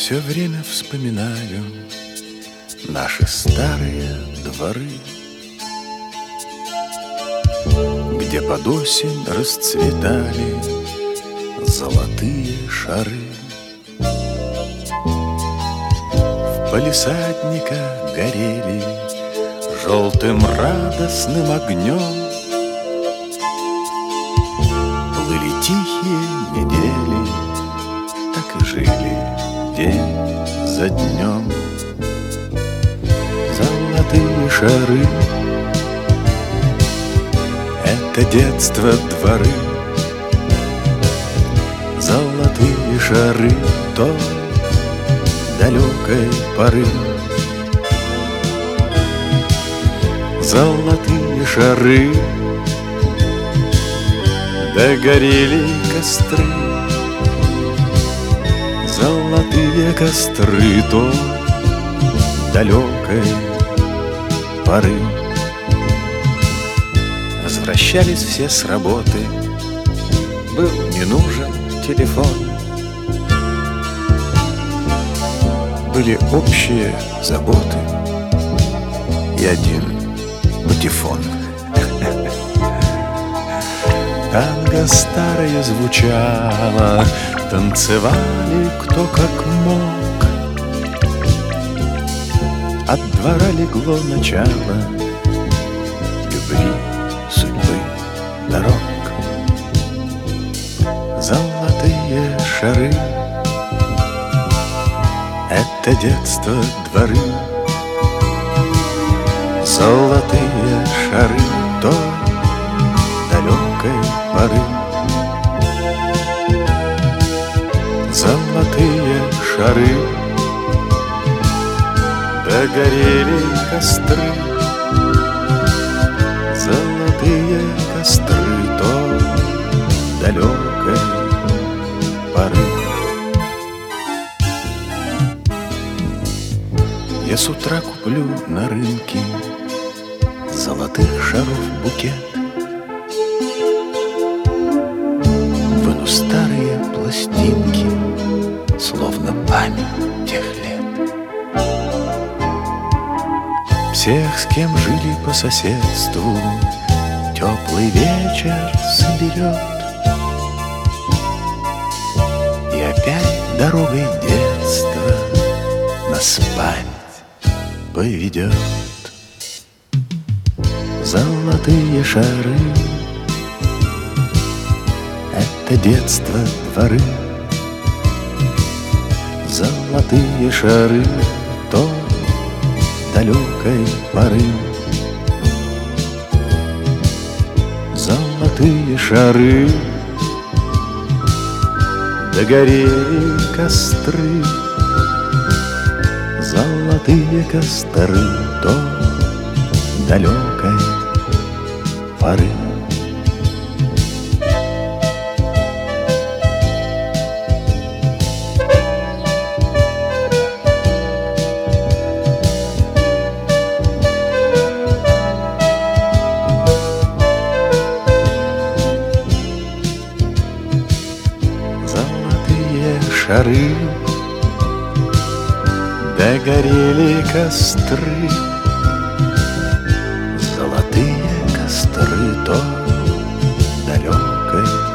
все время вспоминаю наши старые дворы, где под осень расцветали золотые шары. В палисадниках горели желтым радостным огнем. Плыли тихие недели, так и жили день за днем. Золотые шары — это детство, дворы. Золотые шары той далекой поры. Золотые шары, догорели костры. Золотые костры той далекой поры. Возвращались все с работы, был не нужен телефон. Были общие заботы и один патефон. Танго старое звучало, танцевали кто как мог. От двора легло начало любви, судьбы, дорог. Золотые шары — это детство, дворы. Золотые шары той далекой поры. Золотые шары, догорели костры. Золотые костры той далекой поры. Я с утра куплю на рынке золотых шаров букет. Выну старые пластинки, словно память тех лет. Всех, с кем жили по соседству, теплый вечер соберет. И опять дорогой детства нас память поведет. Золотые шары — это детство, дворы. Золотые шары той далекой поры. Золотые шары, догорели костры. Золотые костры той далекой поры. Золотые шары, догорели костры. Золотые костры той далекой